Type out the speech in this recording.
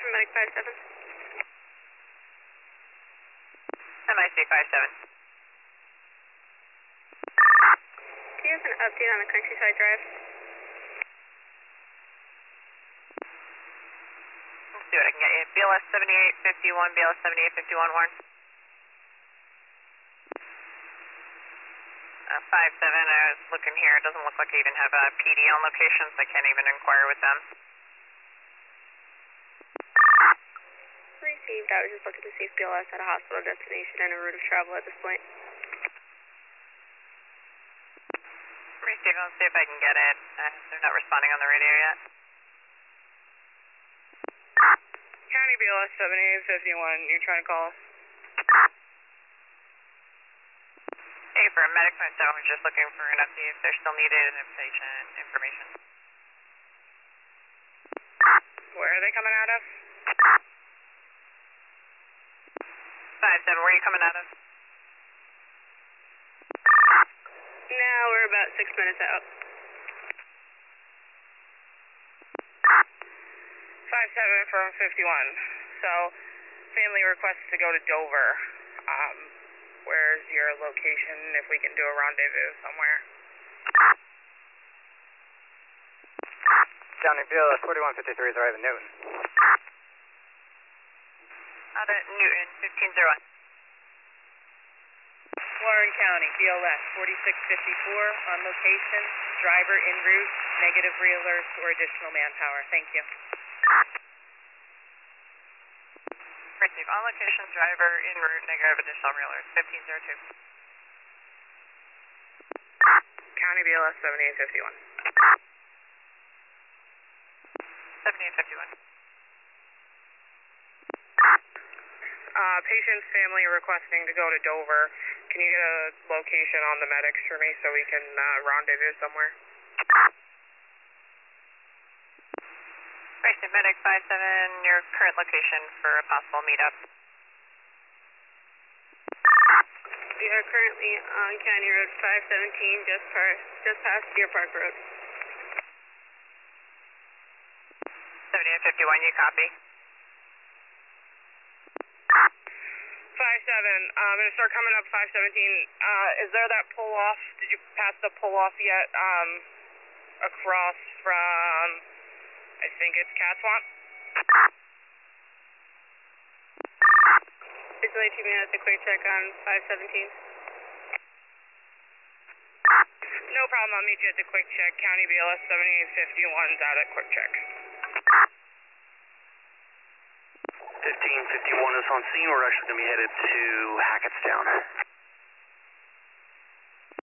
Medic 57. MIC 57. Do you have an update on the Countryside Drive? Let's see what I can get you. BLS 7851, BLS 7851, Warren. 57, I was looking here. It doesn't look like I even have a PD on location, so I can't even inquire with them. Received. I was just looking to see if BLS had a hospital destination and a route of travel at this point. Received. Let's see if I can get it. They're not responding on the radio yet. County BLS 7851, you're trying to call? Hey, for Medic 57, we're just looking for an update if they're still needed and if patient information. Where are they coming out of? 57, where are you coming out of? Now we're about 6 minutes out. 57 from 51. So, family requests to go to Dover. Where's your location if we can do a rendezvous somewhere? County BLS 4153 is arriving Newton. Out at Newton, 1501. Warren County, BLS 4654 on location, driver en route, negative re-alerts or additional manpower. Thank you. Receive on location, driver en route, negative additional re-alerts, 1502. County BLS 7851. 7851. Patient's family requesting to go to Dover. Can you get a location on the medics for me so we can rendezvous somewhere? Receive Medic 57, your current location for a possible meetup. We are currently on County Road 517, just past Deer Park Road. 7851, you copy? 57, I'm going to start coming up 517. Is there that pull-off? Did you pass the pull-off yet across from, I think it's Catswamp? Visually TV has a quick check on 517. No problem, I'll meet you at the quick check. County BLS 7851's out at quick check. 1551 is on scene. We're actually going to be headed to Hackettstown.